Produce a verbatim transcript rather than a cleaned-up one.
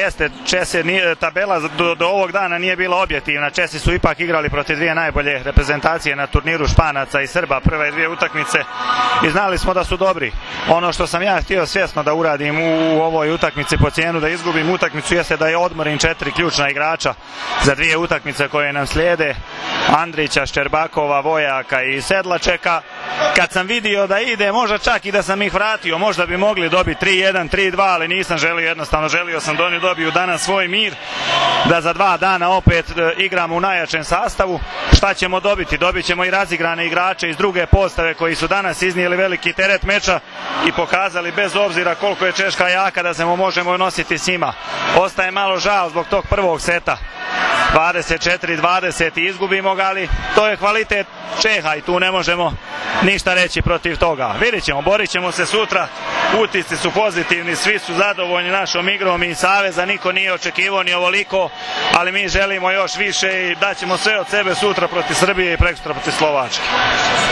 jeste, Česi, tabela do, do ovog dana nije bila objektivna. Česi su ipak igrali protiv dvije najbolje reprezentacije na turniru, Španaca i Srba, prve dvije utakmice, i znali smo da su dobri. Ono što sam ja htio svjesno da uradim u, u ovoj utakmici po cijenu da izgubim utakmicu jeste da je odmorim četiri ključna igrača za dvije utakmice koje nam slijede, Andrića, Ščerbakova, Vojaka i Sedlačeka. Kad sam vidio da ide, možda čak i da sam ih vratio, možda bi mogli dobiti tri jedan, tri dva, ali nisam želio, jednostavno želio sam da oni dobiju danas svoj mir, da za dva dana opet e, igramo u najjačem sastavu. Šta ćemo dobiti? Dobit ćemo i razigrane igrače iz druge postave koji su danas iznijeli veliki teret meča i pokazali bez obzira koliko je Češka jaka da se mu možemo nositi s njima. Ostaje malo žal zbog tog prvog seta, dvadeset četiri dvadeset, i izgubimo ga, ali to je kvalitet Čeha i tu ne možemo ništa reći protiv toga. Vidjet ćemo, borit ćemo se sutra, utisci su pozitivni, svi su zadovoljni našom igrom i saveza niko nije očekivao ni ovoliko, ali mi želimo još više i daćemo sve od sebe sutra protiv Srbije i prekosutra protiv Slovačke.